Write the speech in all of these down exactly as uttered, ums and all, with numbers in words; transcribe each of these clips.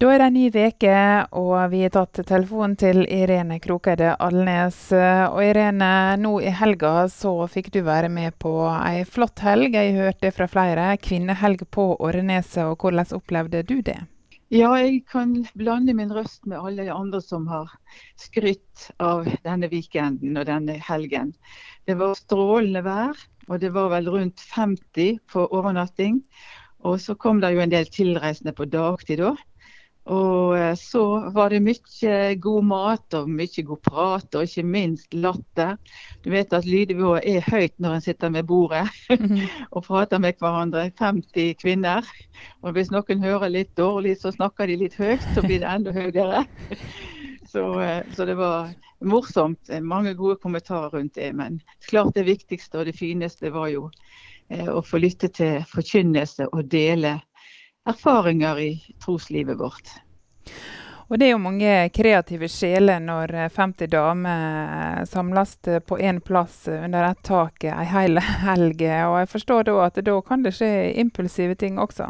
Da er det en ny veke, og vi har tatt telefonen til Irene Krokeide Alnes. Og Irene, nå i helga så fikk du være med på en flott helg. Jeg hørte fra flere. Kvinnehelg på Åreneset, og hvordan opplevde du det? Ja, jeg kan blande min røst med alle de andre som har skrytt av denne weekenden og denne helgen. Det var strålende vær, og det var vel rundt femti på overnatting. Og så kom det jo en del tilreisende på dagtid da. Og så var det mye god mat og mye god prat, og ikke minst latter. Du vet at lydnivået er høyt når en sitter med bordet og prater med hverandre, femti kvinner. Og hvis noen hører litt dårlig, så snakker de litt høyt, så blir det enda høyere. Så, så det var morsomt, mange gode kommentarer rundt det. Men klart det viktigste og det fineste var jo eh, å få lytte til forkynnelse og dele erfaringer i troslivet vårt. Og det er jo mange kreative sjeler når femti damer samles på en plass under et tak en hel helg. Og jeg forstår da at da kan det skje impulsive ting også.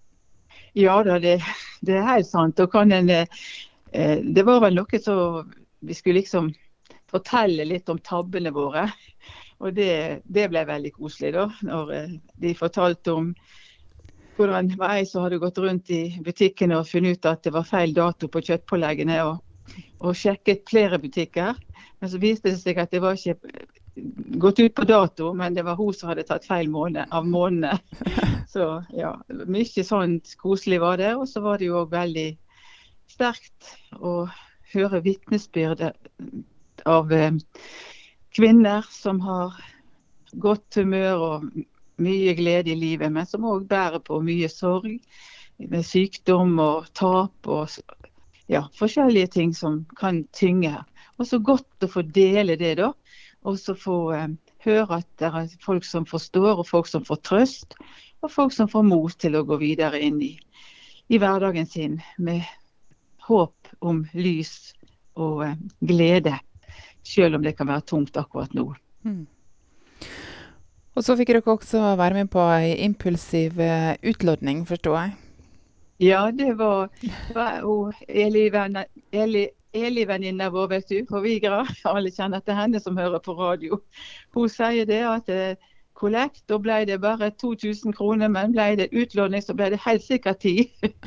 Ja, da, det, det er helt sant. Og kan en, eh, det var vel noe så vi skulle liksom fortelle litt om tabbene våre. Og det, det ble veldig koselig da, når eh, de fortalte om hvordan var jeg som hadde gått rundt i butikkene og funnet ut at det var feil dato på kjøttpåleggene og, og sjekket flere butikker. Men så viste det seg at det var ikke gått ut på dato, men det var hun som hadde tatt feil måned, av månedene. Så ja, mye sånn koselig var det, og så var det jo veldig sterkt å høre vitnesbyrd av eh, kvinner som har godt humør og mye glede i livet, men som også bærer på mye sorg, med sykdom og tap og ja, forskjellige ting som kan tynge. Og så godt å få dele det da, og så få eh, høre at det er folk som forstår, og folk som får trøst, og folk som får mot til å gå videre inn i, i hverdagen sin med håp om lys og eh, glede, selv om det kan være tungt akkurat nå. Mm. Og så fikk dere også være med på en impulsiv uh, utlodning, forstår jeg? Ja, det var, var Eli-venninna Eli, Eli vår, vet du, på Vigra. Alle kjenner til henne som hører på radio. Hun sier det at uh, kollekt, da ble det bare to tusen kroner, men ble det utlodning, så ble det helt sikkert ti.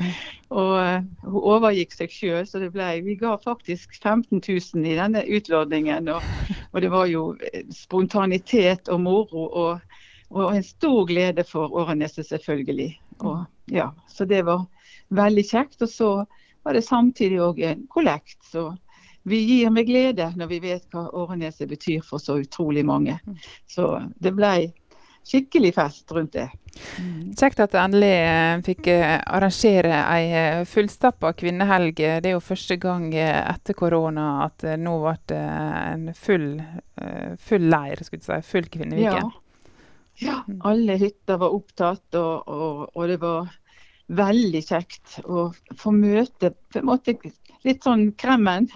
Og uh, hun overgikk seg selv, så det ble, vi ga faktisk femten tusen i denne utlodningen, og, og det var jo spontanitet og moro, og, og en stor glede for Åreneset selvfølgelig. Og, ja, så det var veldig kjekt, og så var det samtidig også en kollekt, så vi gir med glede når vi vet hva Åreneset betyr for så utrolig mange. Så det ble skikkelig fest rundt det. Mm. Kjekt at du endelig eh, fikk eh, arrangere en fullstappet kvinnehelg. Det er jo første gang eh, etter korona at eh, nå ble det en full, eh, full leir, skulle jeg si, full kvinnevike. Ja, ja, alle hytter var opptatt, og, og, og det var veldig kjekt å få møte på en måte litt sånn kremmen,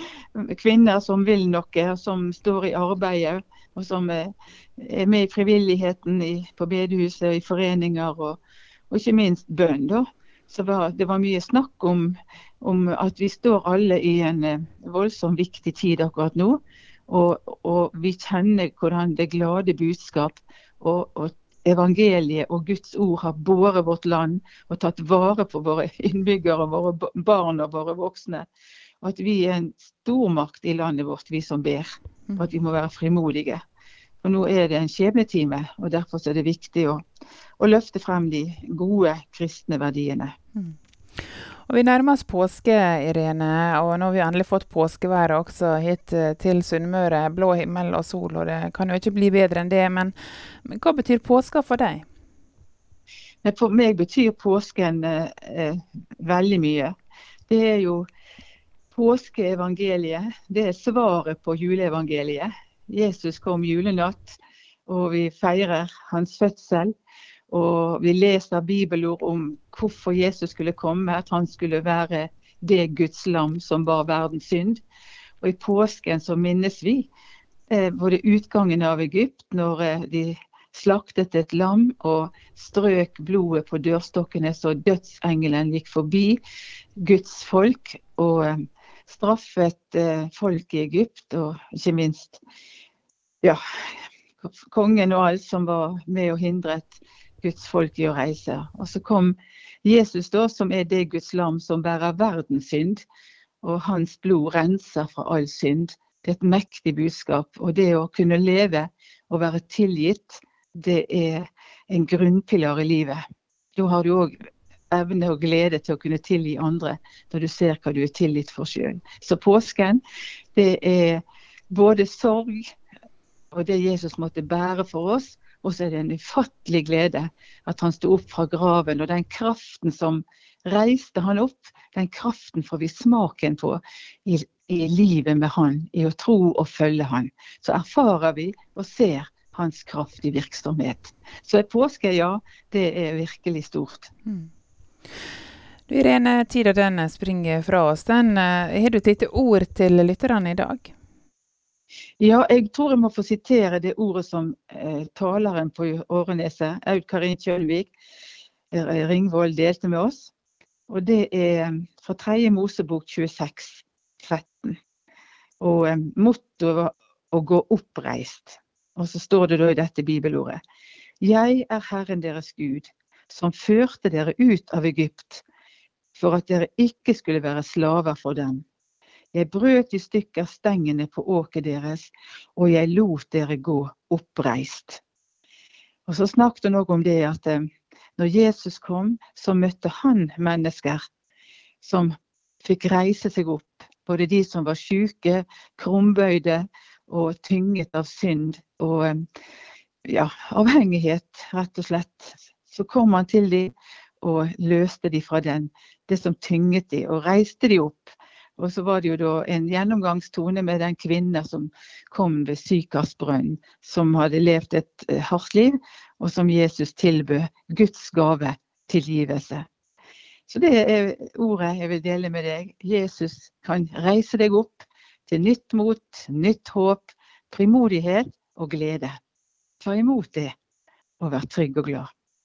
kvinner som vil noe, som står i arbeidet, og som er med i frivilligheten i, på bedehuset og i foreninger, og, og ikke minst bønn. Da. Så var, det var mye snakk om, om at vi står alle i en voldsomt viktig tid akkurat nå, og, og vi kjenner hvordan det glade budskap og, og evangeliet og Guds ord har båret vårt land og tatt vare på våre innbyggere, våre barn og våre voksne. Og at vi er en stormakt i landet vårt, vi som ber, og at vi må være frimodige. Og nå er det en skjebnetime, og derfor er det viktig å, å løfte frem de gode kristne verdiene. Mm. Og vi nærmer oss påske, Irene, og nå har vi endelig fått påskeværet også hit til Sunnmøre, blå himmel og sol, og det kan jo ikke bli bedre enn det, men, men hva betyr påska for deg? For meg betyr påsken eh, veldig mye. Det er jo påskeevangeliet, det er svaret på juleevangeliet. Jesus kom julenatt, og vi feirer hans fødsel, og vi leser bibelord om hvorfor Jesus skulle komme, at han skulle være det Guds lam som var verdens synd. Og i påsken så minnes vi eh, både utgangen av Egypt, når eh, de slaktet et lam og strøk blodet på dørstokkene, så dødsengelen gikk forbi Guds folk og eh, straffet eh, folk i Egypt, og ikke minst ja, kongen og alt som var med og hindret Guds folk i å reise. Og så kom Jesus da, som er det Guds lam som bærer verdens synd, og hans blod renser fra all synd. Det er et mektig budskap, og det å kunne leve og være tilgitt, det er en grunnpilar i livet. Da har du også evne og glede til å kunne tilgi andre, når du ser hva du er tilgitt for selv. Så påsken, det er både sorg, og det Jesus måtte bære for oss, og så er det en ufattelig glede at han stod opp fra graven, og den kraften som reiste han opp, den kraften får vi smaken på i, i livet med han, i å tro og følge han. Så erfarer vi og ser hans kraft i virksomhet. Så er påske, ja, det er virkelig stort. Mm. Du Irene, tiden den springer fra oss. Den, har du et lite ord til lytterne i dag? Ja, jeg tror jeg må få sitere det ordet som eh, taleren på Åreneset, Aud Karin Kjølvik, eh, Ringvold, delte med oss. Og det er fra tredje Mosebok tjueseks tretten. Og eh, motto var å gå oppreist. Og så står det da i dette bibelordet: Jeg er Herren deres Gud, som førte dere ut av Egypt, for at dere ikke skulle være slaver for dem. Jeg brøt i stykker stengene på åket deres, og jeg lot dere gå oppreist. Og så snakket han også om det at eh, når Jesus kom, så møtte han mennesker som fikk reise seg opp. Både de som var syke, krumbøyde og tynget av synd og eh, ja, avhengighet, rett og slett. Så kom han til de og løste de fra den, det som tynget de, og reiste de opp. Og så var det jo da en gjennomgangstone med den kvinnen som kom ved Sykars brønn, som hadde levd et eh, hardt liv, og som Jesus tilbød Guds gave tilgivelse. Så det er ordet jeg vil dele med deg. Jesus kan reise deg opp til nytt mot, nytt håp, frimodighet og glede. Ta imot det, og vær trygg og glad.